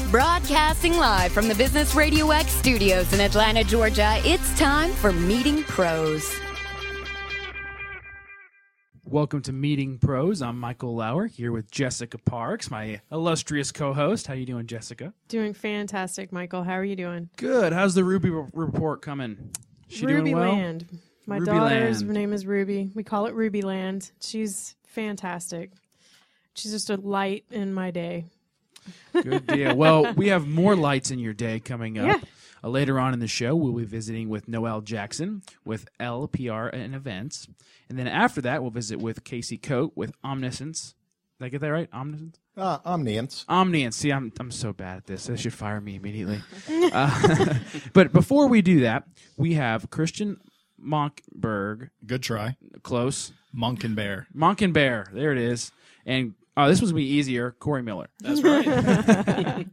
Broadcasting live from the Business Radio X studios in Atlanta, Georgia, it's time for Meeting Pros. Welcome to Meeting Pros. I'm Michael Lauer here with Jessica Parks, my illustrious co-host. How you doing, Jessica? Doing fantastic, Michael. How are you doing? Good. How's the Ruby report coming? She doing well? Rubyland. My daughter's name is Ruby. We call it Rubyland. She's fantastic. She's just a light in my day. Good deal. Well, we have more lights in your day coming up. Yeah. Later on in the show, we'll be visiting with Noelle Jackson with LPR and Events. And then after that, we'll visit with Casey Coate with Omniscience. Did I get that right? Omniscience? Omniscience. Omniscience. See, I'm so bad at this. They should fire me immediately. But before we do that, we have Christian Monkberg. Good try. Close. Monk and Bear. Monk and Bear. There it is. And this one's going to be easier. Corey Miller. That's right.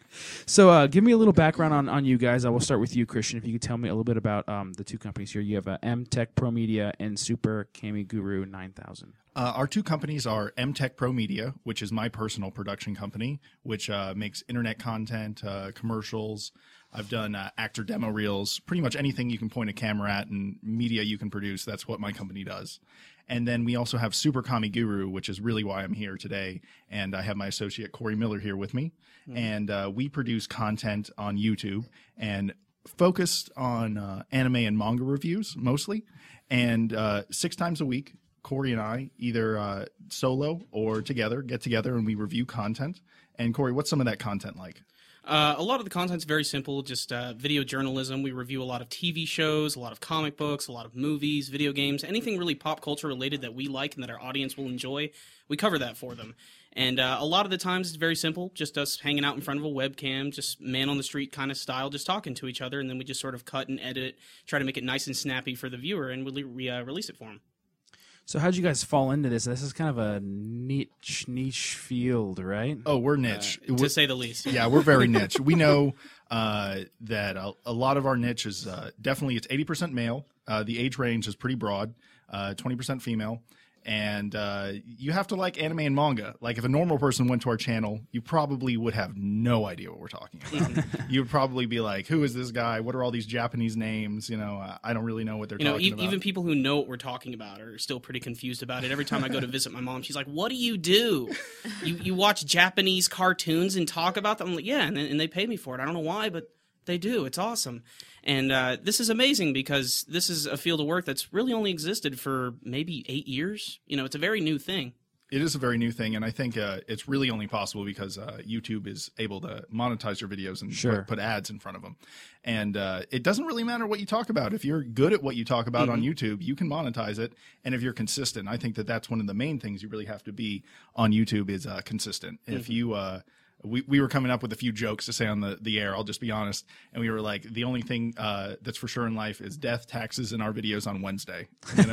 So give me a little background on you guys. I will start with you, Christian. If you could tell me a little bit about the two companies here. You have M-Tech Pro Media and Super Cami Guru 9000. Our two companies are M-Tech Pro Media, which is my personal production company, which makes internet content, commercials. I've done actor demo reels, pretty much anything you can point a camera at and media you can produce. That's what my company does. And then we also have Super Cami Guru, which is really why I'm here today. And I have my associate Corey Miller here with me. And we produce content on YouTube and focused on anime and manga reviews mostly. And 6 times a week, Corey and I either solo or together get together and we review content. And Corey, what's some of that content like? A lot of the content's very simple, just video journalism. We review a lot of TV shows, a lot of comic books, a lot of movies, video games, anything really pop culture related that we like and that our audience will enjoy. We cover that for them. And a lot of the times it's very simple, just us hanging out in front of a webcam, just man on the street kind of style, just talking to each other, and then we just sort of cut and edit it, try to make it nice and snappy for the viewer, and we release it for them. So how'd you guys fall into this? This is kind of a niche field, right? Oh, we're niche. To say the least. Yeah, we're very niche. We know that a lot of our niche is definitely it's 80% male. The age range is pretty broad, 20% female. And you have to like anime and manga. Like if a normal person went to our channel, you probably would have no idea what we're talking about. You would probably be like, who is this guy? What are all these Japanese names? I don't really know what they're talking about. Even people who know what we're talking about are still pretty confused about it. Every time I go to visit my mom, she's like, what do? You watch Japanese cartoons and talk about them? I'm like, yeah, and they pay me for it. I don't know why, but they do. It's awesome. And this is amazing because this is a field of work that's really only existed for maybe 8 years. It's a very new thing. It is a very new thing, and I think it's really only possible because YouTube is able to monetize your videos and put ads in front of them. And it doesn't really matter what you talk about. If you're good at what you talk about on YouTube, you can monetize it. And if you're consistent, I think that's one of the main things you really have to be on YouTube is consistent. If you we were coming up with a few jokes to say on the air, I'll just be honest. And we were like, the only thing that's for sure in life is death, taxes, and our videos on Wednesday.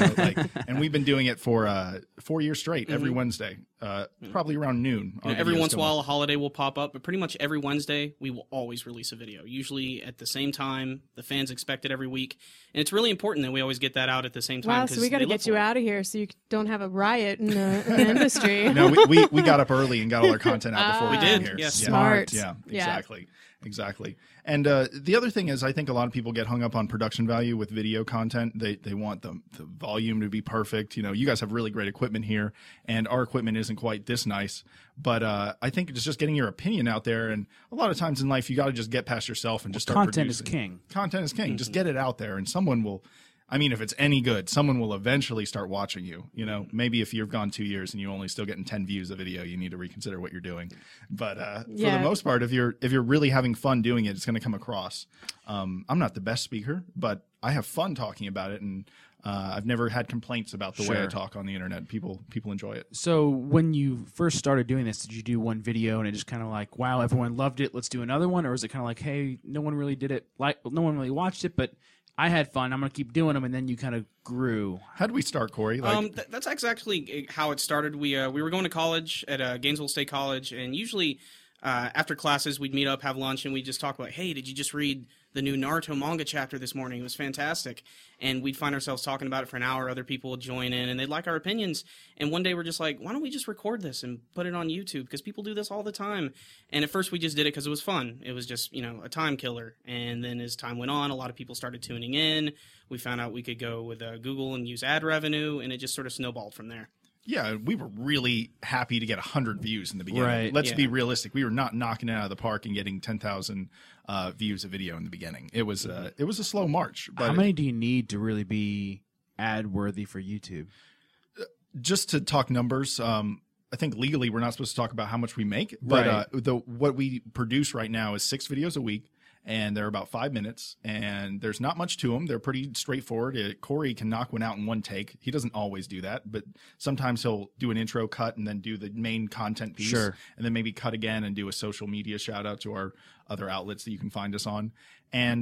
And we've been doing it for 4 years straight, every Wednesday, probably around noon. Every once in a while, a holiday will pop up, but pretty much every Wednesday, we will always release a video, usually at the same time. The fans expect it every week. And it's really important that we always get that out at the same time. Wow, so we got to get you out of here so you don't have a riot in the industry. No, we got up early and got all our content out before we did here. Yes. Smart. Yeah, exactly. And the other thing is I think a lot of people get hung up on production value with video content. They want the volume to be perfect. You guys have really great equipment here, and our equipment isn't quite this nice. But I think it's just getting your opinion out there. And a lot of times in life, you got to just get past yourself and just start content producing. Is king. Content is king. Just get it out there, and someone will – if it's any good, someone will eventually start watching you. Maybe if you've gone 2 years and you're only still getting 10 views a video, you need to reconsider what you're doing. But for the most part, if you're really having fun doing it, it's going to come across. I'm not the best speaker, but I have fun talking about it, and I've never had complaints about the way I talk on the internet. People enjoy it. So when you first started doing this, did you do one video and it just kind of like, wow, everyone loved it, let's do another one? Or is it kind of like, hey, no one really did it, no one really watched it, but I had fun, I'm going to keep doing them, and then you kind of grew. How did we start, Corey? That's exactly how it started. We were going to college at Gainesville State College, and usually after classes we'd meet up, have lunch, and we'd just talk about, hey, did you just read the new Naruto manga chapter this morning. It was fantastic. And we'd find ourselves talking about it for an hour. Other people would join in, and they'd like our opinions. And one day we're just like, why don't we just record this and put it on YouTube? Because people do this all the time. And at first we just did it because it was fun. It was just, a time killer. And then as time went on, a lot of people started tuning in. We found out we could go with Google and use ad revenue, and it just sort of snowballed from there. Yeah, we were really happy to get 100 views in the beginning. Right. Let's be realistic. We were not knocking it out of the park and getting 10,000 views a video in the beginning. It was a slow march. But how many do you need to really be ad worthy for YouTube? Just to talk numbers, I think legally we're not supposed to talk about how much we make. But what we produce right now is 6 videos a week. And they're about 5 minutes, and there's not much to them. They're pretty straightforward. Corey can knock one out in one take. He doesn't always do that, but sometimes he'll do an intro cut and then do the main content piece, and then maybe cut again and do a social media shout out to our other outlets that you can find us on. And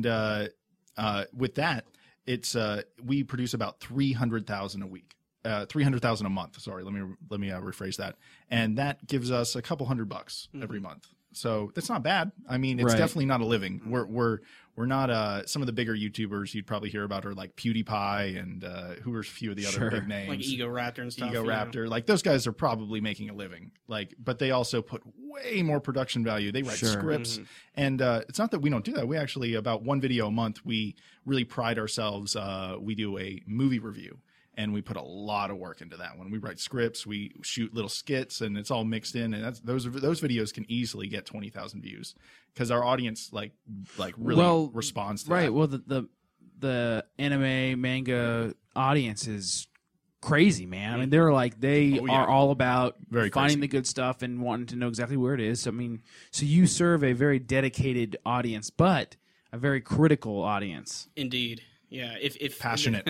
with that, it's we produce about 300,000 a week. 300,000 a month. Sorry, let me rephrase that, and that gives us a couple $100 every month. So that's not bad. I mean, it's definitely not a living. We're not some of the bigger YouTubers you'd probably hear about are like PewDiePie and who are a few of the other big names like Ego Raptor and stuff. Ego Raptor, like those guys are probably making a living. But they also put way more production value. They write scripts, and it's not that we don't do that. We actually about 1 video a month. We really pride ourselves. We do a movie review. And we put a lot of work into that one. We write scripts, we shoot little skits, and it's all mixed in. And those videos can easily get 20,000 views because our audience really responds to that. Right. Well, the anime manga audience is crazy, man. I mean, they're like they are all about finding the good stuff and wanting to know exactly where it is. I mean, so you serve a very dedicated audience, but a very critical audience. Indeed. Yeah, if passionate.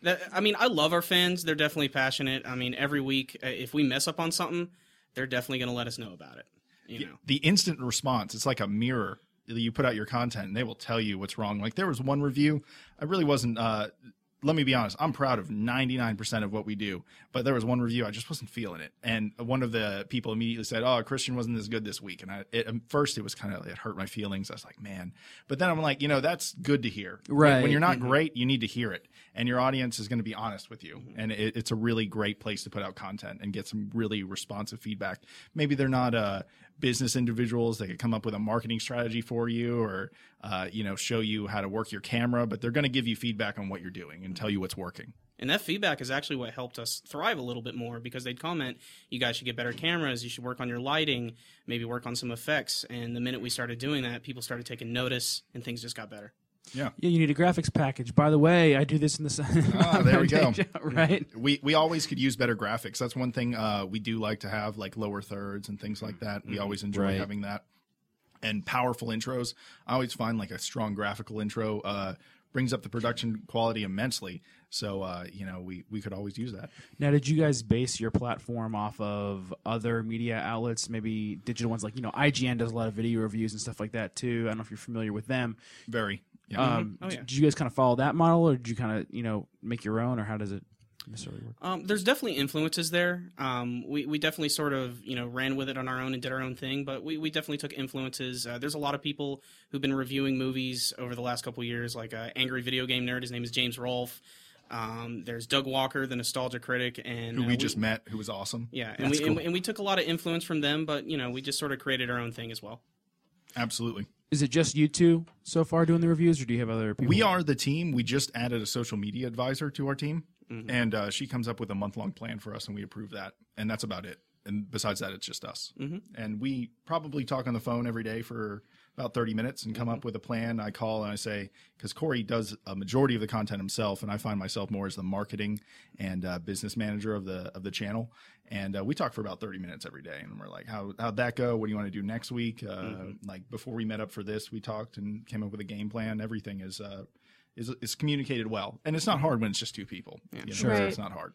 I love our fans. They're definitely passionate. I mean, every week, if we mess up on something, they're definitely going to let us know about it. You know, the instant response. It's like a mirror. You put out your content, and they will tell you what's wrong. Like there was one review. I really wasn't. Let me be honest. I'm proud of 99% of what we do, but there was one review I just wasn't feeling it, and one of the people immediately said, "Oh, Christian wasn't as good this week." And at first, it was it hurt my feelings. I was like, "Man," but then I'm like, that's good to hear. Right. When you're not great, you need to hear it, and your audience is going to be honest with you, and it's a really great place to put out content and get some really responsive feedback. Maybe they're not business individuals. They could come up with a marketing strategy for you, or show you how to work your camera, but they're going to give you feedback on what you're doing and tell you what's working. And that feedback is actually what helped us thrive a little bit more, because they'd comment, you guys should get better cameras, you should work on your lighting, maybe work on some effects. And the minute we started doing that, people started taking notice, and things just got better. Yeah, you need a graphics package. By the way, I do this in the there we go. Right. We always could use better graphics. That's one thing we do like to have, like lower thirds and things like that. We always enjoy having that. And powerful intros. I always find like a strong graphical intro brings up the production quality immensely. So, we could always use that. Now, did you guys base your platform off of other media outlets, maybe digital ones like, IGN does a lot of video reviews and stuff like that too. I don't know if you're familiar with them. Very. Yeah. Did you guys kind of follow that model, or did you kind of, make your own, or how does it necessarily work? There's definitely influences there. We definitely sort of, ran with it on our own and did our own thing, but we definitely took influences. There's a lot of people who've been reviewing movies over the last couple of years, like Angry Video Game Nerd. His name is James Rolfe. There's Doug Walker, the nostalgia critic, and who we just met, who was awesome. Yeah, and we took a lot of influence from them, but we just sort of created our own thing as well. Absolutely. Is it just you two so far doing the reviews, or do you have other people? We are the team. We just added a social media advisor to our team, and she comes up with a month-long plan for us, and we approve that, and that's about it. And besides that, it's just us. And we probably talk on the phone every day for about 30 minutes and come up with a plan. I call and I say, because Corey does a majority of the content himself, and I find myself more as the marketing and business manager of the channel. And we talk for about 30 minutes every day, and we're like, how'd that go? What do you want to do next week? Like before we met up for this, we talked and came up with a game plan. Everything is communicated well, and it's not hard when it's just two people. Sure, Right. It's not hard.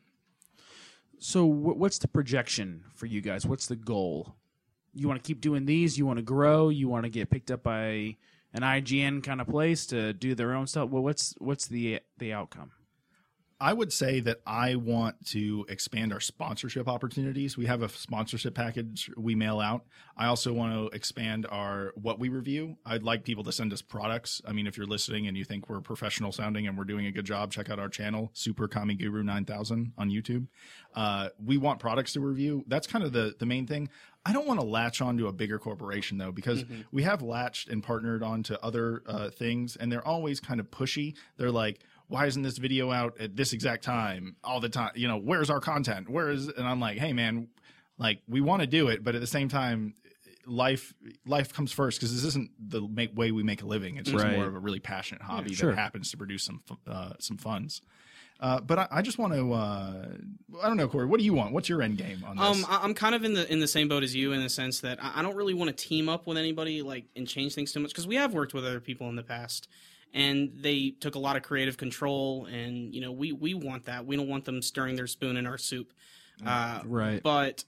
So what's the projection for you guys? What's the goal? You want to keep doing these? You want to grow? You want to get picked up by an IGN kind of place to do their own stuff? Well, what's the outcome? I would say that I want to expand our sponsorship opportunities. We have a sponsorship package we mail out. I also want to expand our what we review. I'd like people to send us products. I mean, if you're listening and you think we're professional sounding and we're doing a good job, check out our channel, Super Kami Guru 9000 on YouTube. We want products to review. That's kind of the main thing. I don't want to latch on to a bigger corporation, though, because we have latched and partnered on to other things, and they're always kind of pushy. They're like, why isn't this video out at this exact time all the time? You know, where's our content? And I'm like, hey, man, like, we want to do it, but at the same time, life comes first, because this isn't the way we make a living. It's just more of a really passionate hobby that happens to produce some funds. But I just want to, I don't know, Corey, what do you want? What's your end game on this? I'm kind of in the same boat as you, in the sense that I don't really want to team up with anybody and change things too much, because we have worked with other people in the past, and they took a lot of creative control, and we want that. We don't want them stirring their spoon in our soup. Right. But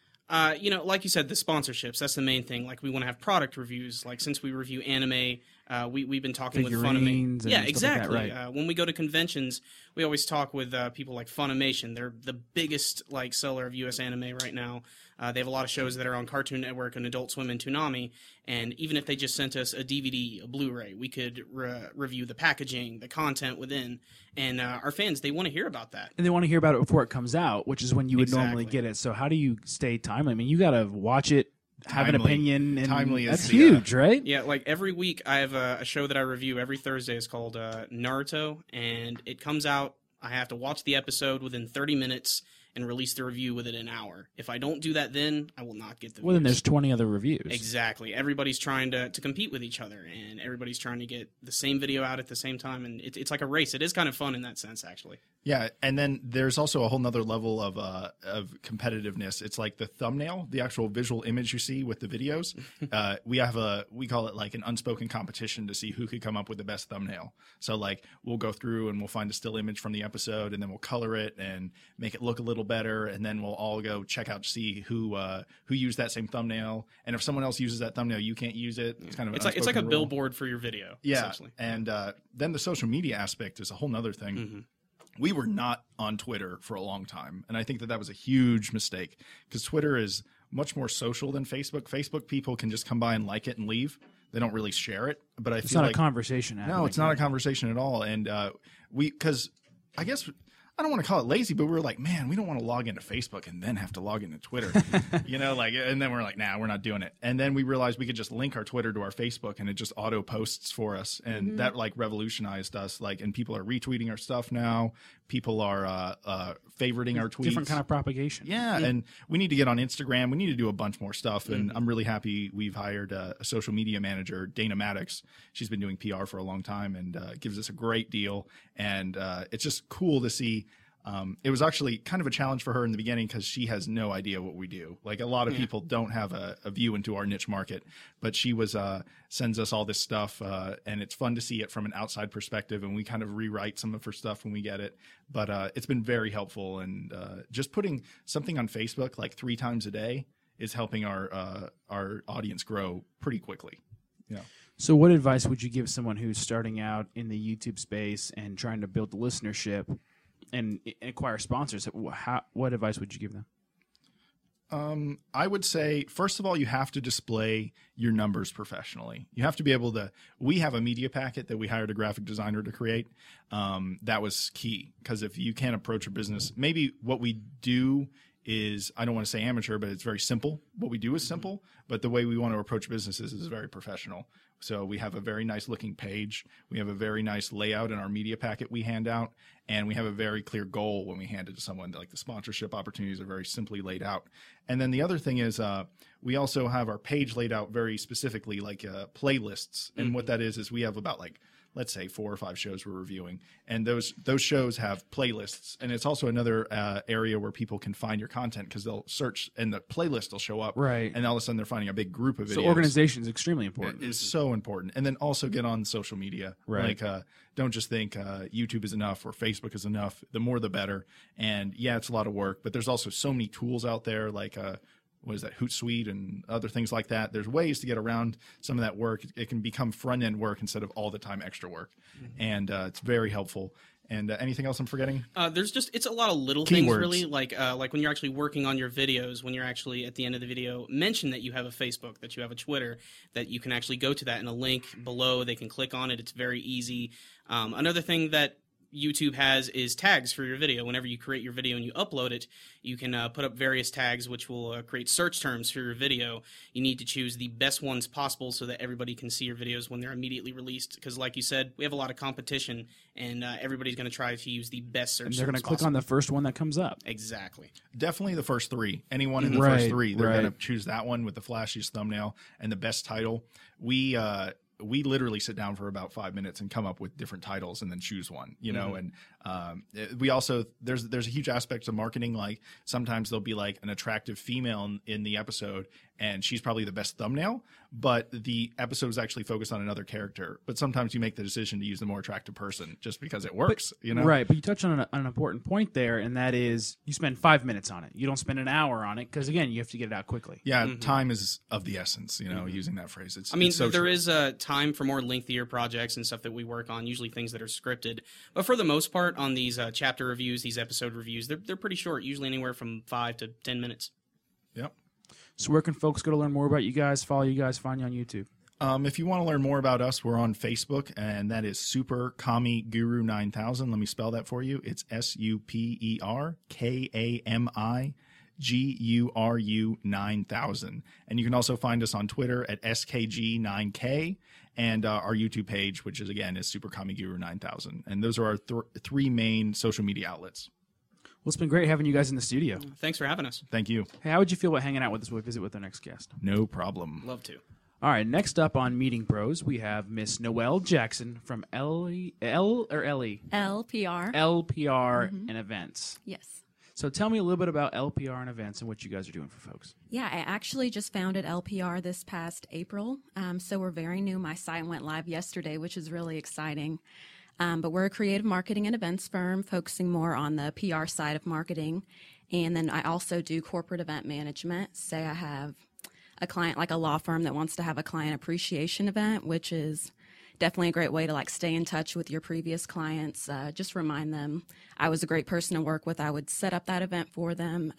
like you said, the sponsorships, that's the main thing. Like, we want to have product reviews. Like, since we review anime, we've been talking with Funimation. Yeah, exactly. Like that, right. When we go to conventions, we always talk with people like Funimation. They're the biggest seller of U.S. anime right now. They have a lot of shows that are on Cartoon Network and Adult Swim and Toonami. And even if they just sent us a DVD, a Blu-ray, we could review the packaging, the content within. And our fans, they want to hear about that. And they want to hear about it before it comes out, which is when you would normally get it. So how do you stay timely? I mean, you got to watch it, have an opinion. And timely that's huge, right? Yeah, like every week I have a show that I review every Thursday. It's called Naruto, and it comes out. I have to watch the episode within 30 minutes and release the review within an hour. If I don't do that, then I will not get the Well, then there's 20 other reviews. Exactly. Everybody's trying to compete with each other, and everybody's trying to get the same video out at the same time, and it's like a race. It is kind of fun in that sense, actually. Yeah, and then there's also a whole nother level of competitiveness. It's like the thumbnail, the actual visual image you see with the videos. We call it like an unspoken competition to see who could come up with the best thumbnail. So like we'll go through and we'll find a still image from the episode, and then we'll color it and make it look a little better, and then we'll all go check out to see who used that same thumbnail. And if someone else uses that thumbnail, you can't use it. It's kind of it's like a billboard for your video. Yeah, essentially. And then the social media aspect is a whole nother thing. Mm-hmm. We were not on Twitter for a long time, and I think that was a huge mistake, because Twitter is much more social than Facebook. Facebook people can just come by and like it and leave. They don't really share it. But it's not a conversation. No, it's not a conversation at all. And because I guess I don't want to call it lazy, but we were like, man, we don't want to log into Facebook and then have to log into Twitter, and then we're like, nah, we're not doing it. And then we realized we could just link our Twitter to our Facebook, and it just auto posts for us. And that revolutionized us. And people are retweeting our stuff now. People are favoriting our tweets. Different kind of propagation. Yeah. And we need to get on Instagram. We need to do a bunch more stuff. And I'm really happy we've hired a social media manager, Dana Maddox. She's been doing PR for a long time and gives us a great deal. And it's just cool to see. It was actually kind of a challenge for her in the beginning, because she has no idea what we do. Like, a lot of people don't have a view into our niche market, but she sends us all this stuff, and it's fun to see it from an outside perspective, and we kind of rewrite some of her stuff when we get it. But it's been very helpful, and just putting something on Facebook like 3 times a day is helping our audience grow pretty quickly. Yeah. So what advice would you give someone who's starting out in the YouTube space and trying to build the listenership and acquire sponsors? What advice would you give them? I would say, first of all, you have to display your numbers professionally. You have to be able to. We have a media packet that we hired a graphic designer to create. That was key, because if you can't approach a business, maybe what we do is, I don't want to say amateur, but it's very simple. What we do is simple, but the way we want to approach businesses is very professional. So we have a very nice looking page. We have a very nice layout in our media packet we hand out, and we have a very clear goal when we hand it to someone. Like, the sponsorship opportunities are very simply laid out. And then the other thing is we also have our page laid out very specifically, like playlists. And what that is we have about, like, let's say 4 or 5 shows we're reviewing, and those shows have playlists. And it's also another area where people can find your content, because they'll search and the playlist will show up, right? And all of a sudden they're finding a big group of videos. So organization is extremely important. It's so important. And then also get on social media. Right. Like, don't just think YouTube is enough or Facebook is enough. The more the better. And yeah, it's a lot of work, but there's also so many tools out there, like what is that, Hootsuite and other things like that. There's ways to get around some of that work. It can become front-end work instead of all the time extra work. And it's very helpful. And anything else I'm forgetting? It's a lot of little things, really. Like when you're actually working on your videos, when you're actually at the end of the video, mention that you have a Facebook, that you have a Twitter, that you can actually go to that in a link below. They can click on it. It's very easy. Another thing that YouTube has is tags for your video. Whenever you create your video and you upload it, you can put up various tags which will create search terms for your video. You need to choose the best ones possible so that everybody can see your videos when they're immediately released. Because like you said, we have a lot of competition, and everybody's going to try to use the best search terms. And they're going to click on the first one that comes up. Exactly. Definitely the first three. Anyone in the first three, they're going to choose that one with the flashiest thumbnail and the best title. We literally sit down for about 5 minutes and come up with different titles and then choose one, you know. And we also there's a huge aspect to marketing. Like sometimes there'll be like an attractive female in the episode, and she's probably the best thumbnail, but the episode is actually focused on another character. But sometimes you make the decision to use the more attractive person just because it works, you know. Right, but you touch on an important point there, and that is you spend 5 minutes on it. You don't spend an hour on it because again, you have to get it out quickly. Yeah, time is of the essence, you know. Using that phrase, it's there is a time for more lengthier projects and stuff that we work on, usually things that are scripted. But for the most part, on these chapter reviews, these episode reviews, they're pretty short, usually anywhere from 5 to 10 minutes. Yep. So where can folks go to learn more about you guys, follow you guys, find you on YouTube? If you want to learn more about us, we're on Facebook, and that is Super Kami Guru 9000. Let me spell that for you. It's SuperKamiGuru 9000. And you can also find us on Twitter at SKG9K, and our YouTube page, which is Super Kami Guru 9000. And those are our three main social media outlets. Well, it's been great having you guys in the studio. Thanks for having us. Thank you. Hey, how would you feel about hanging out with us when we visit with our next guest? No problem. Love to. All right, next up on Meeting Pros, we have Miss Noelle Jackson from LPR and Events. Yes. So tell me a little bit about LPR and Events and what you guys are doing for folks. Yeah, I actually just founded LPR this past April, so we're very new. My site went live yesterday, which is really exciting. But we're a creative marketing and events firm focusing more on the PR side of marketing. And then I also do corporate event management. Say I have a client like a law firm that wants to have a client appreciation event, which is definitely a great way to like stay in touch with your previous clients. Just remind them I was a great person to work with. I would set up that event for them,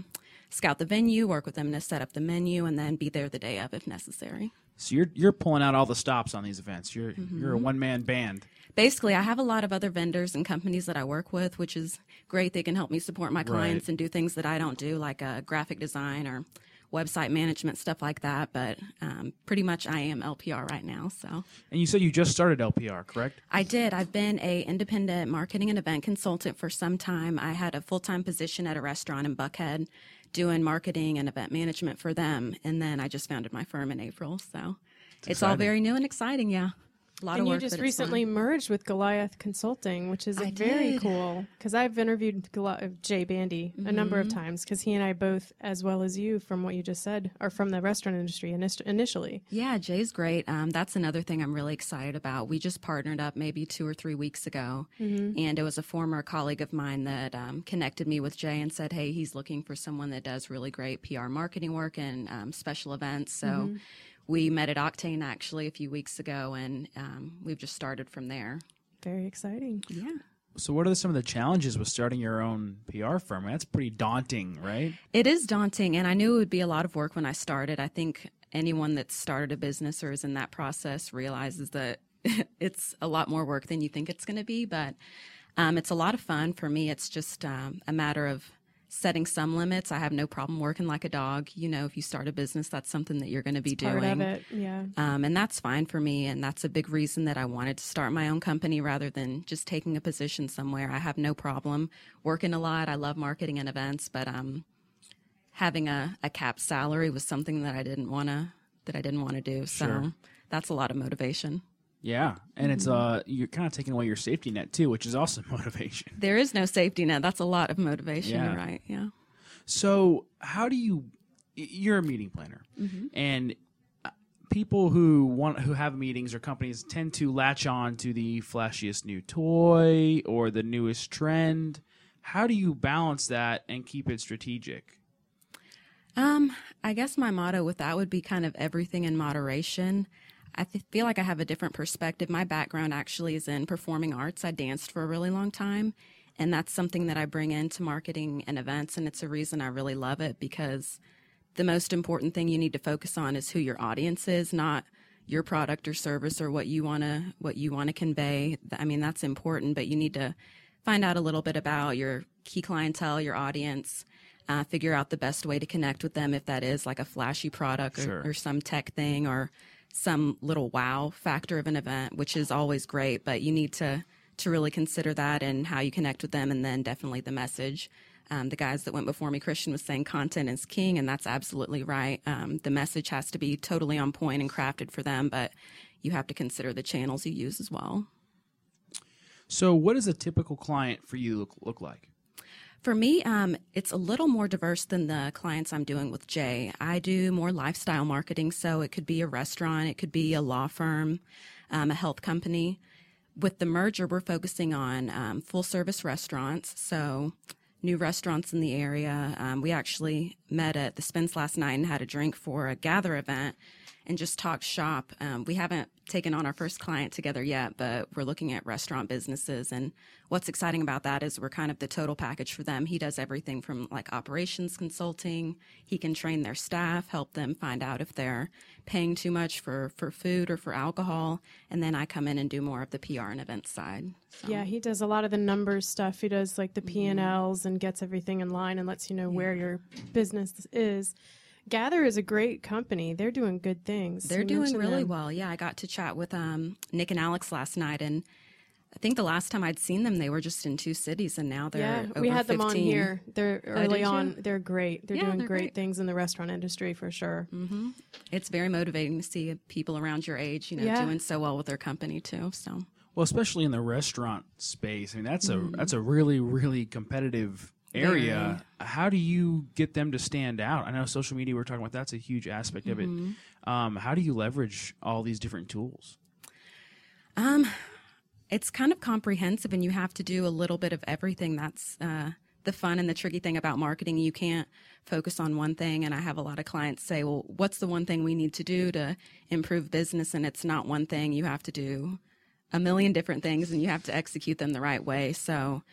scout the venue, work with them to set up the menu, and then be there the day of if necessary. So you're pulling out all the stops on these events. You're a one-man band. Basically, I have a lot of other vendors and companies that I work with, which is great. They can help me support my clients and do things that I don't do, like graphic design or website management, stuff like that. But pretty much I am LPR right now. So. And you said you just started LPR, correct? I did. I've been an independent marketing and event consultant for some time. I had a full-time position at a restaurant in Buckhead doing marketing and event management for them. And then I just founded my firm in April. So it's all very new and exciting, yeah. A lot of work, you just recently merged with Goliath Consulting, which is very cool. Because I've interviewed Jay Bandy a number of times, because he and I both, as well as you, from what you just said, are from the restaurant industry initially. Yeah, Jay's great. That's another thing I'm really excited about. We just partnered up maybe 2 or 3 weeks ago, and it was a former colleague of mine that connected me with Jay and said, hey, he's looking for someone that does really great PR marketing work and special events. So we met at Octane actually a few weeks ago, and we've just started from there. Very exciting. Yeah. So what are some of the challenges with starting your own PR firm? That's pretty daunting, right? It is daunting, and I knew it would be a lot of work when I started. I think anyone that's started a business or is in that process realizes that it's a lot more work than you think it's going to be, but it's a lot of fun. For me, it's just a matter of setting some limits. I have no problem working like a dog. You know, if you start a business, that's something that you're going to be doing. Part of it, yeah. And that's fine for me. And that's a big reason that I wanted to start my own company rather than just taking a position somewhere. I have no problem working a lot. I love marketing and events, but having a capped salary was something that I didn't want to do. So that's a lot of motivation. Yeah, and it's you're kind of taking away your safety net too, which is also motivation. There is no safety net. That's a lot of motivation. Yeah. You're right. Yeah. So how do you're a meeting planner, and people who have meetings or companies tend to latch on to the flashiest new toy or the newest trend. How do you balance that and keep it strategic? I guess my motto with that would be kind of everything in moderation. feel like I have a different perspective. My background actually is in performing arts. I danced for a really long time, and that's something that I bring into marketing and events, and it's a reason I really love it, because the most important thing you need to focus on is who your audience is, not your product or service or what you want to convey. I mean, that's important, but you need to find out a little bit about your key clientele, your audience, figure out the best way to connect with them, if that is like a flashy product or some tech thing or some little wow factor of an event, which is always great, but you need to really consider that and how you connect with them, and then definitely the message. The guys that went before me, Christian was saying content is king, and that's absolutely right. The message has to be totally on point and crafted for them, but you have to consider the channels you use as well. So what does a typical client for you look like? For me, it's a little more diverse than the clients I'm doing with Jay. I do more lifestyle marketing, so it could be a restaurant, it could be a law firm, a health company. With the merger, we're focusing on full-service restaurants, so new restaurants in the area. We actually met at the Spence last night and had a drink for a gather event and just talked shop. We haven't taken on our first client together yet, but we're looking at restaurant businesses. And what's exciting about that is we're kind of the total package for them. He does everything from like operations consulting. He can train their staff, help them find out if they're paying too much for food or for alcohol. And then I come in and do more of the PR and events side. So. Yeah, he does a lot of the numbers stuff. He does like the P&Ls and gets everything in line and lets you know where your business is. Gather is a great company. They're doing good things. They're doing really well. Yeah, I got to chat with Nick and Alex last night, and I think the last time I'd seen them, they were just in 2 cities, and now they're over we had 15. them on here. They're early on. You? They're great. They're doing great things in the restaurant industry for sure. Mm-hmm. It's very motivating to see people around your age, doing so well with their company too. So, well, especially in the restaurant space. I mean, that's a really, really competitive area. How do you get them to stand out? I know social media, we're talking about, that's a huge aspect of it. How do you leverage all these different tools? It's kind of comprehensive, and you have to do a little bit of everything. That's the fun and the tricky thing about marketing. You can't focus on one thing, and I have a lot of clients say, well, what's the one thing we need to do to improve business? And it's not one thing. You have to do a million different things, and you have to execute them the right way. So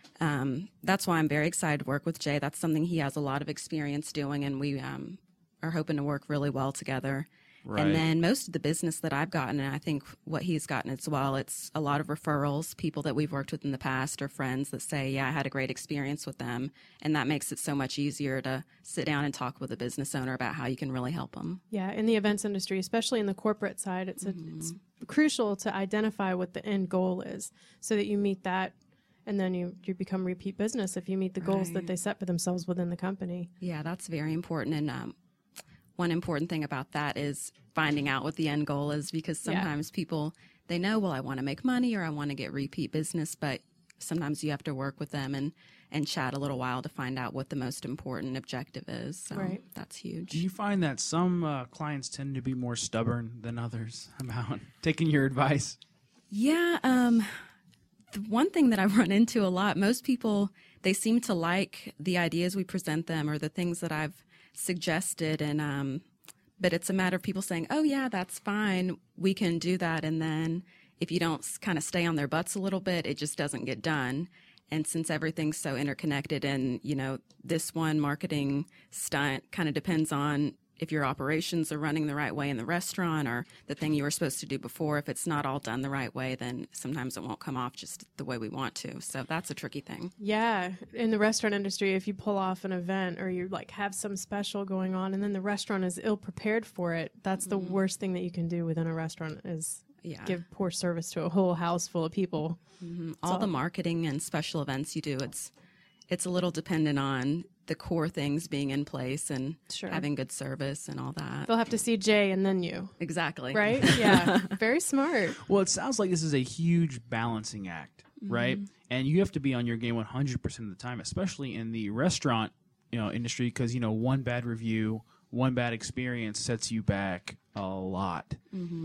that's why I'm very excited to work with Jay. That's something he has a lot of experience doing, and we are hoping to work really well together. Right. And then most of the business that I've gotten, and I think what he's gotten as well, it's a lot of referrals, people that we've worked with in the past or friends that say, yeah, I had a great experience with them. And that makes it so much easier to sit down and talk with a business owner about how you can really help them. Yeah, in the events industry, especially in the corporate side, it's crucial to identify what the end goal is so that you meet that. And then you become repeat business if you meet the goals that they set for themselves within the company. Yeah, that's very important. And one important thing about that is finding out what the end goal is, because sometimes people, they know, well, I want to make money or I want to get repeat business, but sometimes you have to work with them and chat a little while to find out what the most important objective is. So that's huge. Do you find that some clients tend to be more stubborn than others about taking your advice? Yeah, the one thing that I've run into a lot, most people, they seem to like the ideas we present them or the things that I've suggested, and but it's a matter of people saying, oh yeah, that's fine, we can do that, and then if you don't kind of stay on their butts a little bit, it just doesn't get done. And since everything's so interconnected, and this one marketing stunt kind of depends on if your operations are running the right way in the restaurant or the thing you were supposed to do before. If it's not all done the right way, then sometimes it won't come off just the way we want to. So that's a tricky thing. Yeah. In the restaurant industry, if you pull off an event or you have some special going on and then the restaurant is ill prepared for it, that's the worst thing that you can do within a restaurant is give poor service to a whole house full of people. All the marketing and special events you do, it's a little dependent on the core things being in place and having good service and all that. They'll have to see Jay and then you. Exactly. Right? Yeah. Very smart. Well, it sounds like this is a huge balancing act, right? And you have to be on your game 100% of the time, especially in the restaurant industry, because, one bad review, one bad experience sets you back a lot.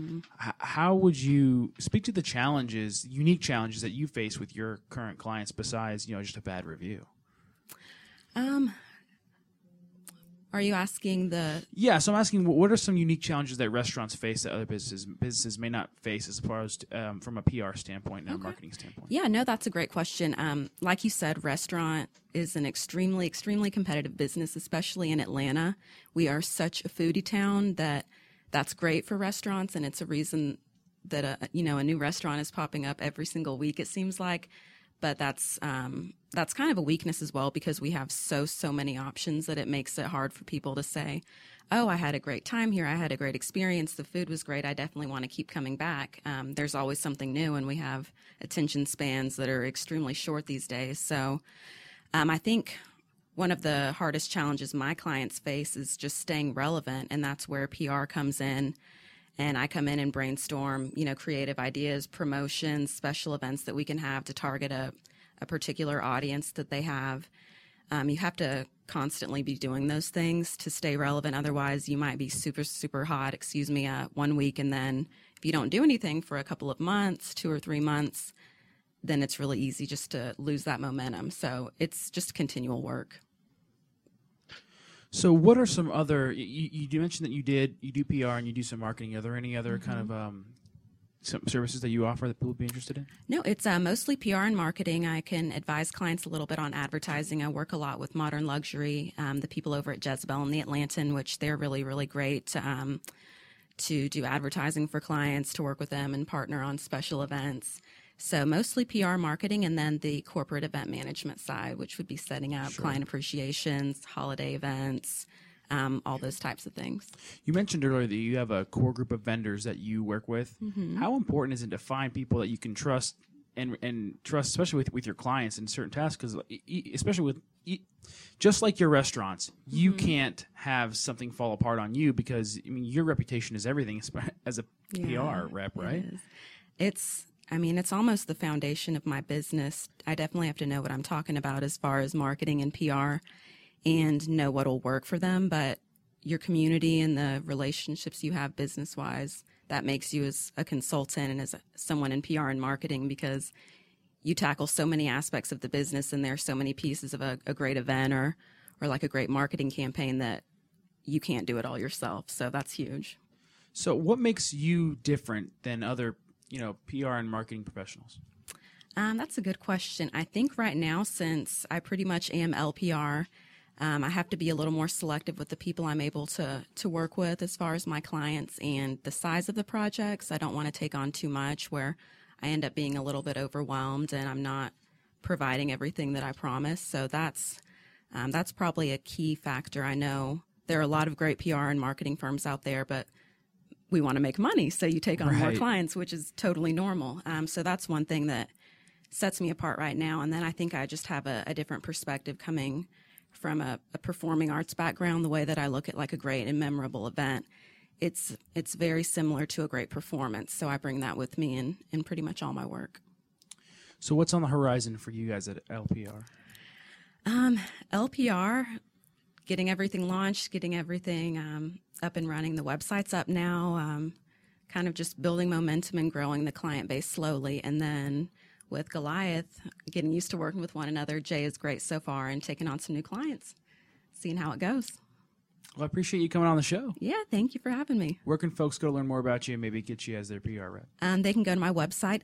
How would you speak to the challenges, unique challenges that you face with your current clients besides, just a bad review? Are you asking the? Yeah, so I'm asking, what are some unique challenges that restaurants face that other businesses may not face as far as from a PR standpoint and a marketing standpoint? Yeah, no, that's a great question. Like you said, restaurant is an extremely, extremely competitive business, especially in Atlanta. We are such a foodie town that's great for restaurants, and it's a reason that a new restaurant is popping up every single week, it seems like. But that's kind of a weakness as well, because we have so many options that it makes it hard for people to say, oh, I had a great time here. I had a great experience. The food was great. I definitely want to keep coming back. There's always something new, and we have attention spans that are extremely short these days. So I think one of the hardest challenges my clients face is just staying relevant, and that's where PR comes in. And I come in and brainstorm, creative ideas, promotions, special events that we can have to target a particular audience that they have. You have to constantly be doing those things to stay relevant. Otherwise, you might be super, super hot, 1 week. And then if you don't do anything for a couple of months, 2 or 3 months, then it's really easy just to lose that momentum. So it's just continual work. So what are some other, you mentioned that you do PR and you do some marketing. Are there any other kind of some services that you offer that people would be interested in? No, it's mostly PR and marketing. I can advise clients a little bit on advertising. I work a lot with Modern Luxury, the people over at Jezebel and the Atlantan, which they're really, really great to do advertising for clients, to work with them and partner on special events. So mostly PR marketing, and then the corporate event management side, which would be setting up client appreciations, holiday events, all those types of things. You mentioned earlier that you have a core group of vendors that you work with. Mm-hmm. How important is it to find people that you can trust and trust, especially with your clients in certain tasks? Because especially with just like your restaurants, you can't have something fall apart on you, because your reputation is everything as a PR rep, right? It's almost the foundation of my business. I definitely have to know what I'm talking about as far as marketing and PR, and know what'll work for them. But your community and the relationships you have business-wise, that makes you as a consultant and as someone in PR and marketing, because you tackle so many aspects of the business, and there's so many pieces of a great event or like a great marketing campaign that you can't do it all yourself. So that's huge. So what makes you different than other PR and marketing professionals? That's a good question. I think right now, since I pretty much am LPR, I have to be a little more selective with the people I'm able to work with as far as my clients and the size of the projects. I don't want to take on too much where I end up being a little bit overwhelmed and I'm not providing everything that I promise. So that's probably a key factor. I know there are a lot of great PR and marketing firms out there, but we want to make money, so you take on more clients, which is totally normal. So that's one thing that sets me apart right now. And then I think I just have a different perspective coming from a performing arts background. The way that I look at like a great and memorable event, it's very similar to a great performance. So I bring that with me in pretty much all my work. So what's on the horizon for you guys at LPR? LPR, getting everything launched, getting everything up and running. The website's up now, kind of just building momentum and growing the client base slowly. And then with Goliath, getting used to working with one another. Jay is great so far, and taking on some new clients, seeing how it goes. Well, I appreciate you coming on the show. Yeah, thank you for having me. Where can folks go to learn more about you and maybe get you as their PR rep? They can go to my website,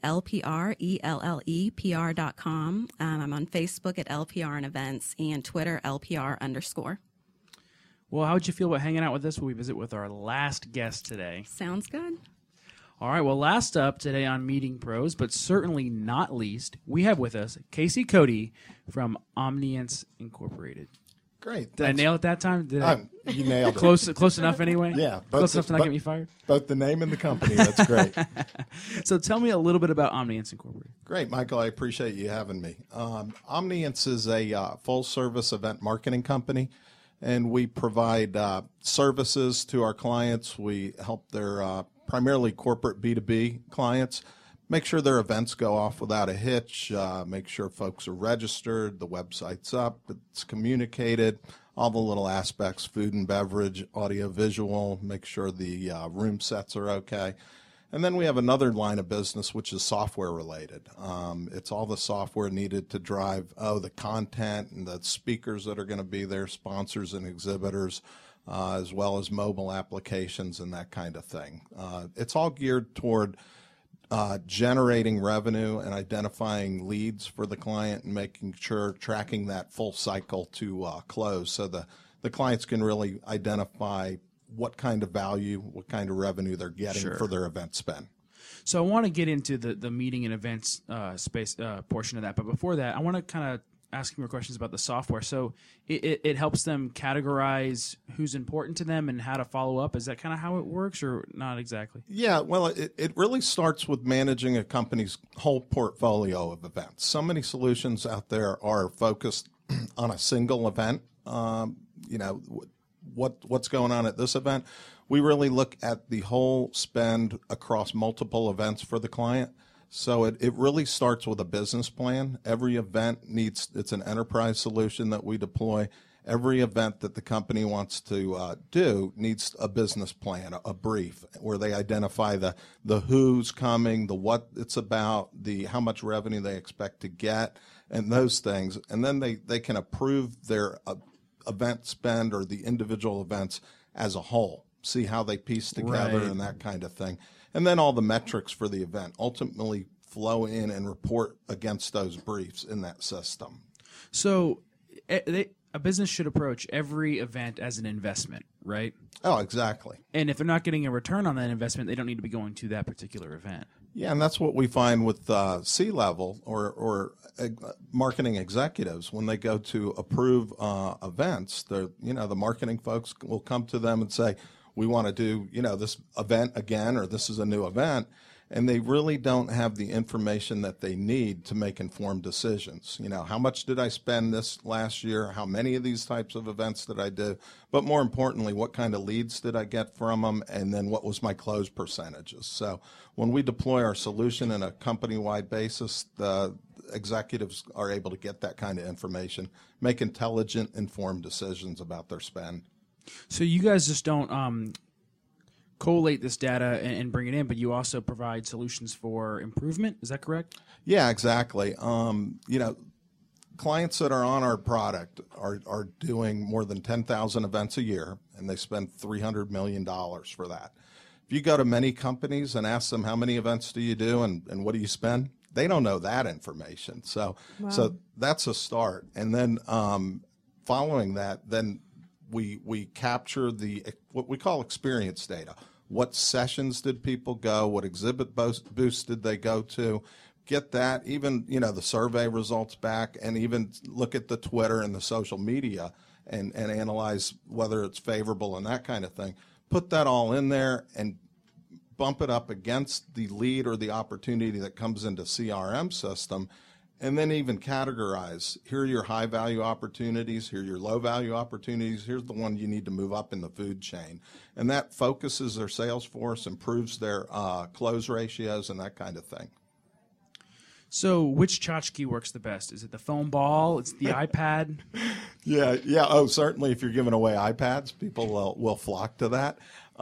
LPR.com. I'm on Facebook at LPR and Events, and Twitter, LPR_. Well, how would you feel about hanging out with us when we visit with our last guest today? Sounds good. All right, well, last up today on Meeting Pros, but certainly not least, we have with us Casey Cody from Omnience Incorporated. Great. Did I nail it that time? You nailed it. Close enough anyway? Yeah. Close enough to not get me fired? Both the name and the company. That's great. So tell me a little bit about Omnience Incorporated. Great, Michael. I appreciate you having me. Omnience is a full-service event marketing company, and we provide services to our clients. We help their primarily corporate B2B clients make sure their events go off without a hitch, make sure folks are registered, the website's up, it's communicated, all the little aspects, food and beverage, audio, visual, make sure the room sets are okay. And then we have another line of business, which is software related. It's all the software needed to drive, the content and the speakers that are going to be there, sponsors and exhibitors, as well as mobile applications and that kind of thing. It's all geared toward generating revenue and identifying leads for the client and making sure tracking that full cycle to close, so the clients can really identify what kind of value, what kind of revenue they're getting for their event spend. So I want to get into the meeting and events space portion of that. But before that, I want to kind of ask you more questions about the software. So it helps them categorize who's important to them and how to follow up. Is that kind of how it works, or not exactly? Yeah, well, it really starts with managing a company's whole portfolio of events. So many solutions out there are focused on a single event. What's going on at this event. We really look at the whole spend across multiple events for the client. So it really starts with a business plan. Every event it's an enterprise solution that we deploy. Every event that the company wants to do needs a business plan, a brief, where they identify the who's coming, the what it's about, the how much revenue they expect to get, and those things. And then they can approve their event spend or the individual events as a whole, see how they piece together and that kind of thing. And then all the metrics for the event ultimately flow in and report against those briefs in that system. So a business should approach every event as an investment, right? Oh, exactly. And if they're not getting a return on that investment, they don't need to be going to that particular event. Yeah, and that's what we find with C-level or marketing executives when they go to approve events. The marketing folks will come to them and say, "We want to do this event again," or "This is a new event," and they really don't have the information that they need to make informed decisions. How much did I spend this last year? How many of these types of events did I do? But more importantly, what kind of leads did I get from them? And then what was my close percentages? So when we deploy our solution in a company-wide basis, the executives are able to get that kind of information, make intelligent, informed decisions about their spend. So you guys just don't collate this data and bring it in, but you also provide solutions for improvement. Is that correct? Yeah, exactly. Clients that are on our product are doing more than 10,000 events a year, and they spend $300 million for that. If you go to many companies and ask them how many events do you do and what do you spend, they don't know that information. So that's a start. And then following that, then we capture what we call experience data. What sessions did people go? What exhibit booths did they go to? Get that, even the survey results back, and even look at the Twitter and the social media and analyze whether it's favorable and that kind of thing. Put that all in there and bump it up against the lead or the opportunity that comes into CRM system. And then even categorize, here are your high-value opportunities, here are your low-value opportunities, here's the one you need to move up in the food chain. And that focuses their sales force, improves their close ratios, and that kind of thing. So which tchotchke works the best? Is it the foam ball? It's the iPad? Yeah. Oh, certainly if you're giving away iPads, people will flock to that.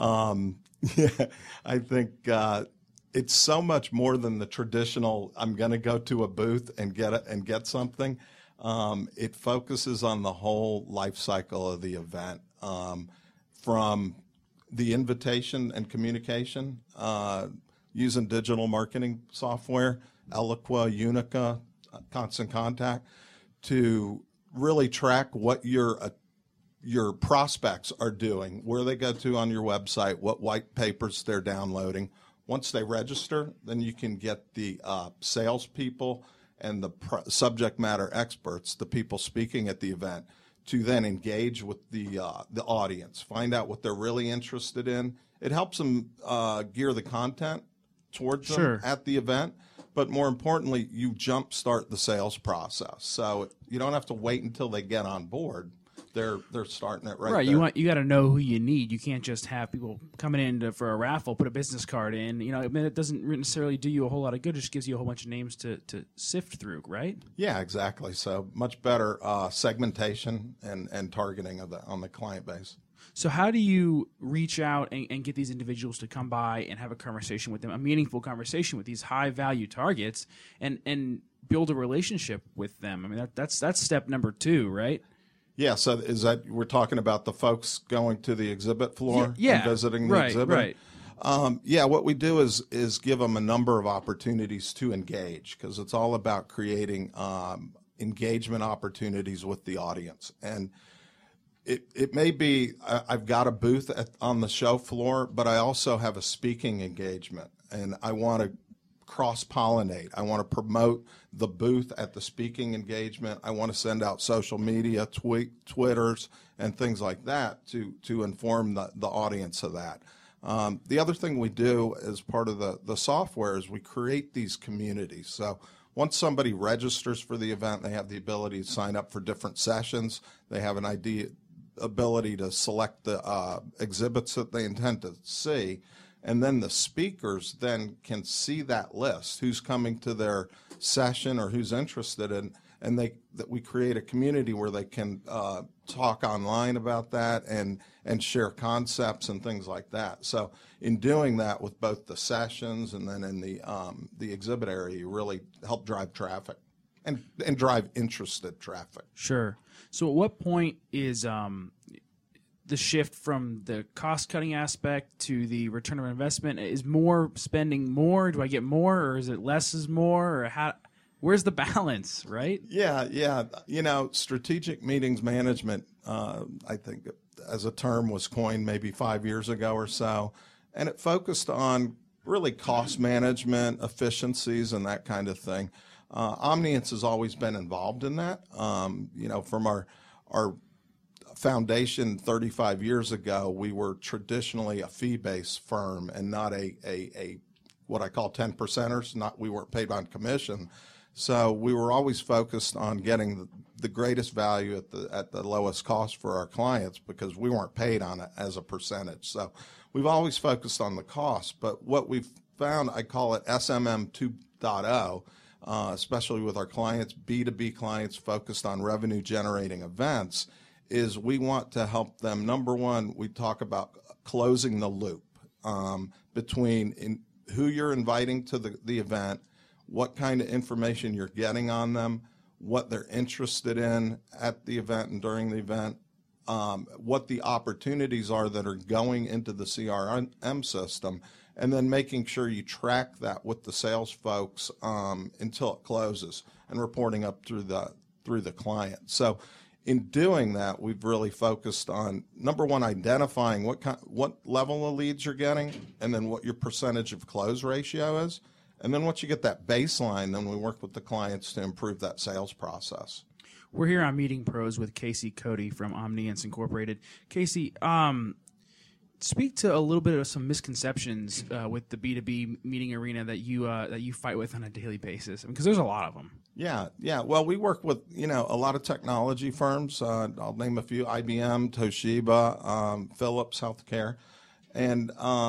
I think it's so much more than the traditional, I'm going to go to a booth and get something. It focuses on the whole life cycle of the event, from the invitation and communication, using digital marketing software, Eloqua, Unica, Constant Contact, to really track what your prospects are doing, where they go to on your website, what white papers they're downloading. Once they register, then you can get the salespeople and the subject matter experts, the people speaking at the event, to then engage with the audience, find out what they're really interested in. It helps them gear the content towards them at the event. But more importantly, you jumpstart the sales process. So you don't have to wait until they get on board. They're starting it right there. You got to know who you need. You can't just have people coming in for a raffle, put a business card in. It doesn't necessarily do you a whole lot of good. It just gives you a whole bunch of names to sift through, right? Yeah, exactly. So much better segmentation and targeting on the client base. So how do you reach out and get these individuals to come by and have a conversation with them, a meaningful conversation with these high value targets, and build a relationship with them? I mean, that's step number 2, right? Yeah, so is that we're talking about the folks going to the exhibit floor Yeah, and visiting the exhibit? Right. Yeah, what we do is give them a number of opportunities to engage, because it's all about creating engagement opportunities with the audience. And it may be I've got a booth on the show floor, but I also have a speaking engagement, and I want to cross-pollinate. I want to promote the booth at the speaking engagement. I want to send out social media, Twitters, and things like that to inform the audience of that. The other thing we do as part of the software is we create these communities. So once somebody registers for the event, they have the ability to sign up for different sessions. They have an ability to select the exhibits that they intend to see. And then the speakers then can see that list, who's coming to their session or who's interested in, and that we create a community where they can talk online about that and share concepts and things like that. So in doing that with both the sessions and then in the exhibit area, you really help drive traffic and drive interested traffic. Sure. So at what point is the shift from the cost-cutting aspect to the return on investment? Is more spending more? Do I get more, or is it less is more? Or how? Where's the balance, right? Yeah. You know, strategic meetings management, I think as a term was coined maybe 5 years ago or so, and it focused on really cost management, efficiencies, and that kind of thing. Omniance has always been involved in that. You know, from our foundation 35 years ago, we were traditionally a fee-based firm and not a what I call 10%ers. We weren't paid on commission. So we were always focused on getting the greatest value at the lowest cost for our clients, because we weren't paid on it as a percentage. So we've always focused on the cost. But what we've found, I call it SMM 2.0, especially with our clients, B2B clients focused on revenue generating events, is we want to help them. Number one, we talk about closing the loop between who you're inviting to the event, what kind of information you're getting on them, what they're interested in at the event and during the event, what the opportunities are that are going into the CRM system, and then making sure you track that with the sales folks until it closes and reporting up through the client. So in doing that, we've really focused on, number one, identifying what level of leads you're getting, and then what your percentage of close ratio is. And then once you get that baseline, then we work with the clients to improve that sales process. We're here on Meeting Pros with Casey Cody from Omniance Incorporated. Casey, speak to a little bit of some misconceptions with the B2B meeting arena that you fight with on a daily basis, because there's a lot of them. Yeah. Well, we work with a lot of technology firms. I'll name a few: IBM, Toshiba, Philips Healthcare, and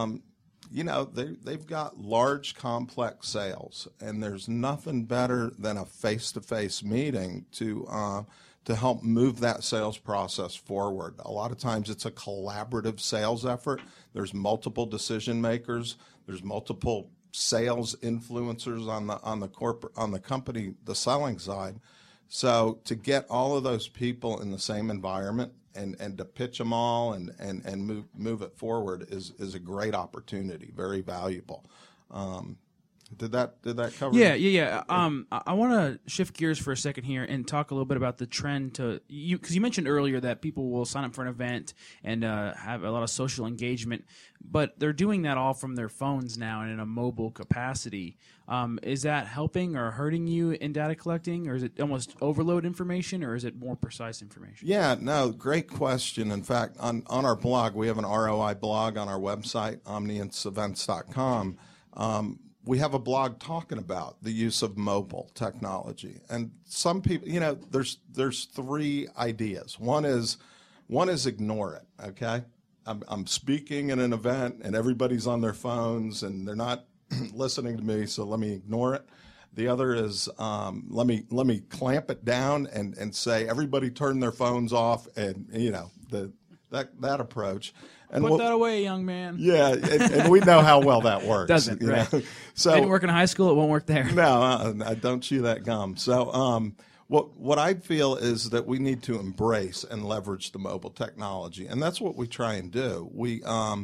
they've got large, complex sales, and there's nothing better than a face-to-face meeting to help move that sales process forward. A lot of times it's a collaborative sales effort. There's multiple decision makers. There's multiple sales influencers on the company, the selling side. So to get all of those people in the same environment and to pitch them all and move it forward is a great opportunity, very valuable. Did that cover? Yeah. I want to shift gears for a second here and talk a little bit about the trend because you mentioned earlier that people will sign up for an event and have a lot of social engagement, but they're doing that all from their phones now and in a mobile capacity. Is that helping or hurting you in data collecting, or is it almost overload information, or is it more precise information? Yeah, no, great question. In fact, on our blog, we have an ROI blog on our website, omnianceevents.com. We have a blog talking about the use of mobile technology, and some people, there's three ideas. One is ignore it. Okay, I'm speaking at an event and everybody's on their phones and they're not listening to me, so let me ignore it. The other is let me clamp it down and say everybody turn their phones off, and the that approach. And Put that away, young man. Yeah, and we know how well that works. Doesn't, you right. know? So Didn't work in high school, it won't work there. No, I don't chew that gum. So what I feel is that we need to embrace and leverage the mobile technology, and that's what we try and do. We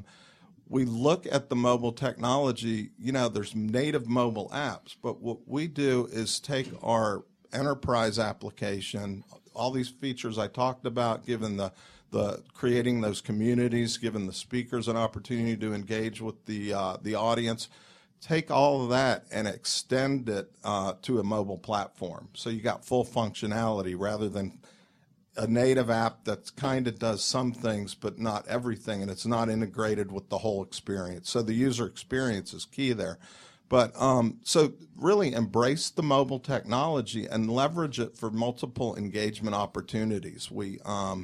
look at the mobile technology. You know, there's native mobile apps, but what we do is take our enterprise application, all these features I talked about, given the creating those communities, giving the speakers an opportunity to engage with the audience, take all of that and extend it to a mobile platform. So you got full functionality rather than a native app that kind of does some things but not everything, and it's not integrated with the whole experience. So the user experience is key there. But so really embrace the mobile technology and leverage it for multiple engagement opportunities. We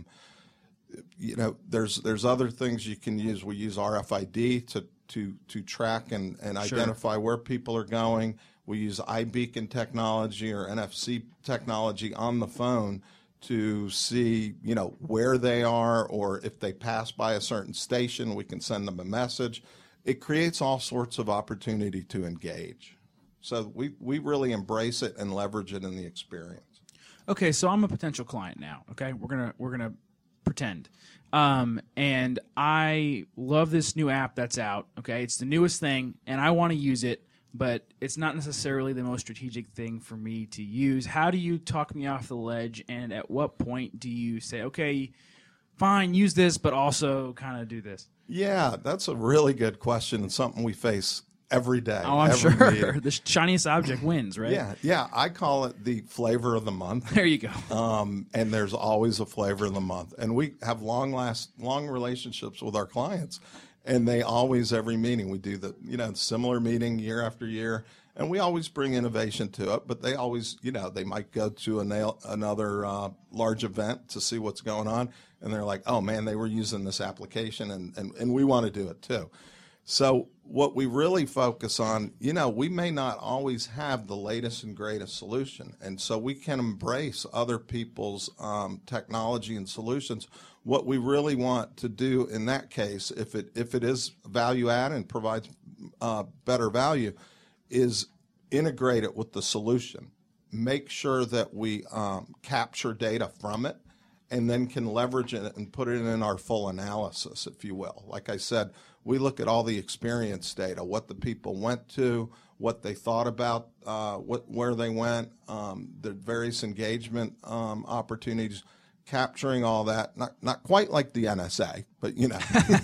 you know, there's other things you can use. We use RFID to track and identify where people are going. We use iBeacon technology or NFC technology on the phone to see, you know, where they are, or if they pass by a certain station, we can send them a message. It creates all sorts of opportunity to engage. So we really embrace it and leverage it in the experience. Okay, so I'm a potential client now. Okay, we're gonna pretend, and I love this new app that's out. Okay, it's the newest thing, and I want to use it, but it's not necessarily the most strategic thing for me to use. How do you talk me off the ledge, and at what point do you say, okay, fine, use this, but also kind of do this? Yeah, that's a really good question and something we face every day. Oh, I'm every sure. meeting. The shiniest object wins, right? Yeah. I call it the flavor of the month. There you go. And there's always a flavor of the month. And we have long relationships with our clients. And they always, every meeting, we do the, you know, similar meeting year after year. And we always bring innovation to it. But they always, you know, they might go to another large event to see what's going on. And they're like, oh, man, they were using this application. And we want to do it, too. So what we really focus on, you know, we may not always have the latest and greatest solution. And so we can embrace other people's technology and solutions. What we really want to do in that case, if it is value add and provides better value, is integrate it with the solution. Make sure that we capture data from it and then can leverage it and put it in our full analysis, if you will. Like I said, we look at all the experience data, what the people went to, what they thought about, where they went, the various engagement opportunities, capturing all that. Not quite like the NSA, but you know.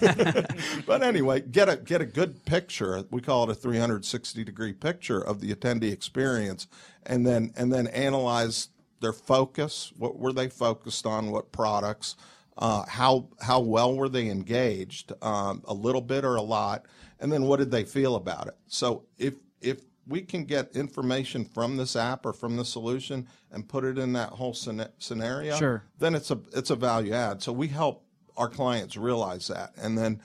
But anyway, get a good picture. We call it a 360-degree picture of the attendee experience, and then analyze their focus. What were they focused on? What products? How well were they engaged? A little bit or a lot, and then what did they feel about it? So if we can get information from this app or from the solution and put it in that whole scenario, sure, then it's a value add. So we help our clients realize that, and then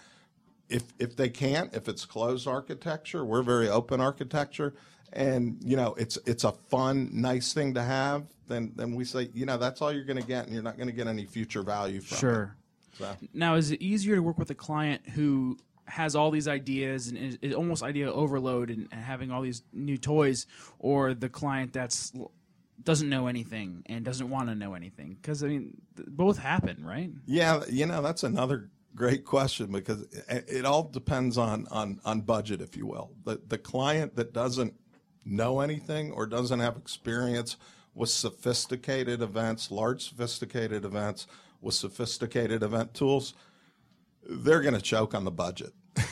if they can't, if it's closed architecture, we're very open architecture, and you know it's a fun, nice thing to have. Then we say, you know, that's all you're going to get, and you're not going to get any future value from it. Sure. So. Now, is it easier to work with a client who has all these ideas and is almost idea overload and having all these new toys, or the client that's doesn't know anything and doesn't want to know anything? Because I mean, both happen, right? Yeah, you know, that's another great question, because it all depends on budget, if you will. The client that doesn't know anything or doesn't have experience with sophisticated events, large sophisticated events with sophisticated event tools, they're going to choke on the budget,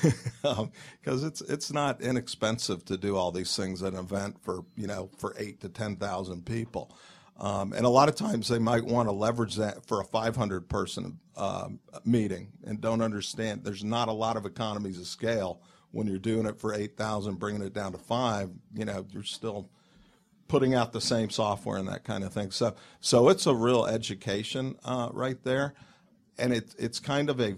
because it's not inexpensive to do all these things at an event for 8,000 to 10,000 people, and a lot of times they might want to leverage that for a 500 person meeting and don't understand there's not a lot of economies of scale when you're doing it for 8,000, bringing it down to 5. You know, you're still putting out the same software and that kind of thing. So it's a real education right there, and it's kind of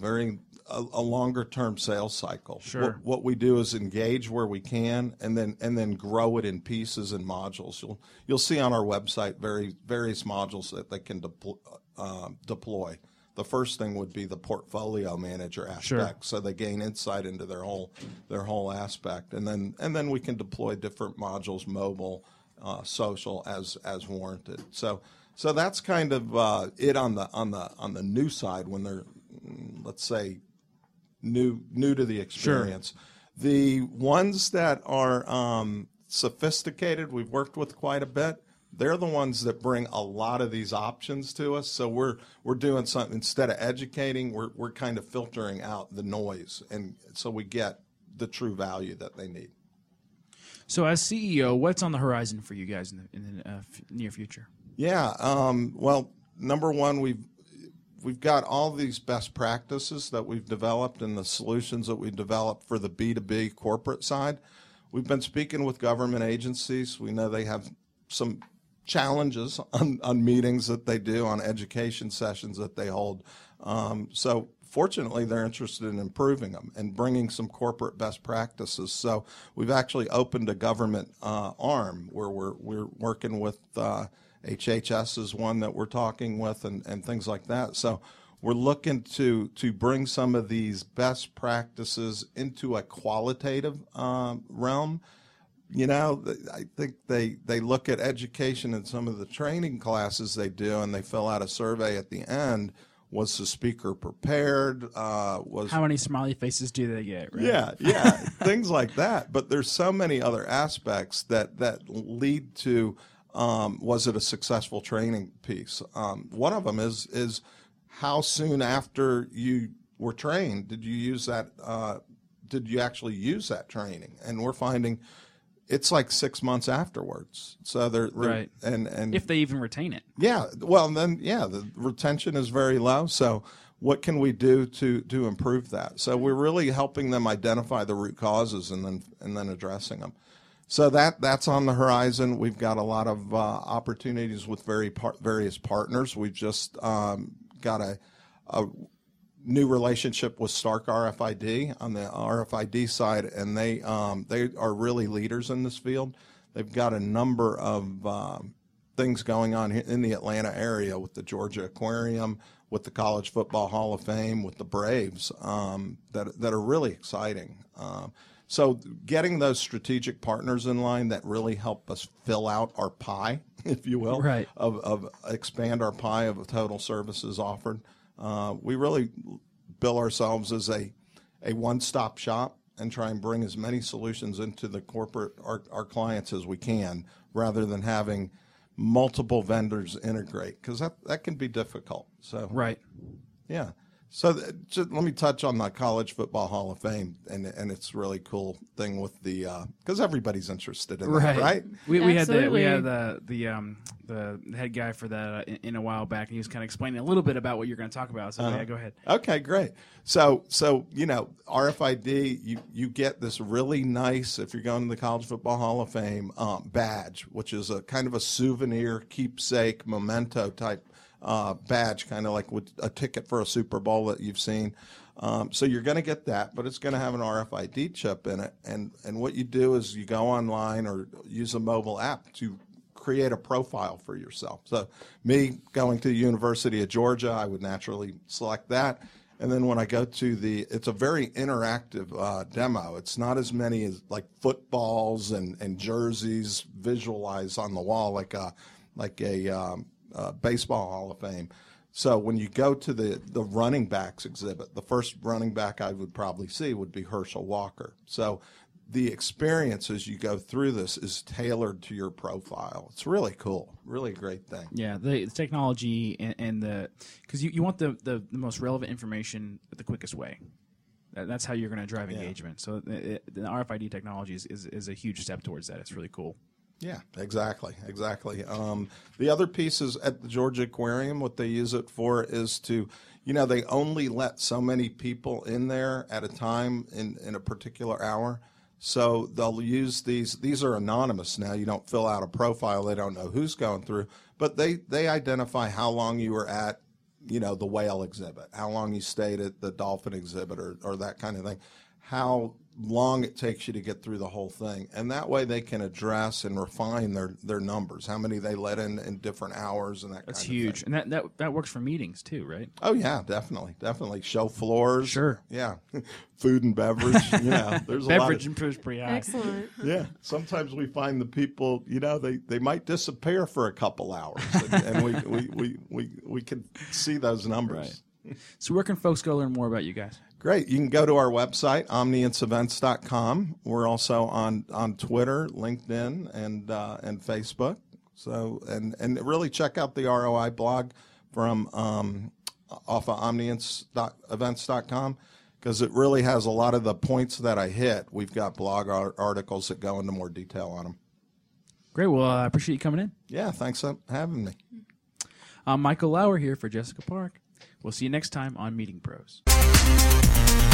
a longer term sales cycle. Sure. What we do is engage where we can, and then grow it in pieces and modules. You'll see on our website various modules that they can deploy the first thing would be the portfolio manager aspect. Sure. So they gain insight into their whole aspect, and then we can deploy different modules, mobile, social, as warranted. So that's kind of it on the new side when they're, let's say, new to the experience. Sure. The ones that are sophisticated, we've worked with quite a bit. They're the ones that bring a lot of these options to us. So we're doing something, instead of educating, we're kind of filtering out the noise, and so we get the true value that they need. So as CEO, what's on the horizon for you guys in the near future? Yeah, well, number one, we've got all these best practices that we've developed and the solutions that we developed for the B2B corporate side. We've been speaking with government agencies. We know they have some challenges on meetings that they do, on education sessions that they hold. So fortunately, they're interested in improving them and bringing some corporate best practices. So we've actually opened a government arm where we're working with HHS is one that we're talking with, and things like that. So we're looking to bring some of these best practices into a qualitative realm. You know, I think they look at education and some of the training classes they do, and they fill out a survey at the end. Was the speaker prepared? How many smiley faces do they get? Right? Yeah, things like that. But there's so many other aspects that lead to was it a successful training piece? One of them is how soon after you were trained did you use that? Did you actually use that training? And we're finding it's like 6 months afterwards. So they're right, and if they even retain it. Yeah, well then, the retention is very low. So what can we do to improve that? So we're really helping them identify the root causes and then addressing them. So that's on the horizon. We've got a lot of opportunities with various partners. We've just got a new relationship with Stark RFID on the RFID side, and they are really leaders in this field. They've got a number of things going on here in the Atlanta area with the Georgia Aquarium, with the College Football Hall of Fame, with the Braves, that are really exciting. So getting those strategic partners in line that really help us fill out our pie, if you will, right, of expand our pie of total services offered. We really bill ourselves as a one-stop shop and try and bring as many solutions into the corporate our clients as we can, rather than having multiple vendors integrate, because that can be difficult. So right, yeah. So just let me touch on the College Football Hall of Fame, and it's a really cool thing with the because everybody's interested in that, right? We had the head guy for that in a while back, and he was kind of explaining a little bit about what you're going to talk about. So yeah, go ahead. Okay, great. So RFID, you get this really nice, if you're going to the College Football Hall of Fame, badge, which is a kind of a souvenir, keepsake, memento type badge, kind of like with a ticket for a Super Bowl that you've seen. So you're going to get that, but it's going to have an RFID chip in it. And what you do is you go online or use a mobile app to create a profile for yourself. So me going to the University of Georgia, I would naturally select that. And then when I go to it's a very interactive demo. It's not as many as like footballs and jerseys visualized on the wall like a Baseball Hall of Fame. So when you go to the running backs exhibit, the first running back I would probably see would be Herschel Walker. So the experience as you go through this is tailored to your profile. It's really cool, really great thing. Yeah, the technology and the, because you want the most relevant information the quickest way. That's how you're going to drive engagement. So the RFID technology is a huge step towards that. It's really cool. Yeah, exactly. The other piece is at the Georgia Aquarium, what they use it for is to, they only let so many people in there at a time in a particular hour. So they'll use these are anonymous now. You don't fill out a profile. They don't know who's going through, but they identify how long you were at, the whale exhibit, how long you stayed at the dolphin exhibit or that kind of thing, how long it takes you to get through the whole thing. And that way they can address and refine their numbers, how many they let in different hours and that That's kind of huge. thing. And that works for meetings too, right? Oh, yeah, definitely. Show floors. Sure. Yeah. Food and beverage. There's a Beverage lot of, improves pretty high. Excellent. yeah. Sometimes we find the people, they might disappear for a couple hours, and we can see those numbers. Right. So where can folks go learn more about you guys? Great. You can go to our website, omnienceevents.com. We're also on Twitter, LinkedIn, and Facebook. So and really check out the ROI blog from off of omnience.events.com, because it really has a lot of the points that I hit. We've got blog articles that go into more detail on them. Great. Well, I appreciate you coming in. Yeah, thanks for having me. I'm Michael Lauer here for Jessica Park. We'll see you next time on Meeting Pros.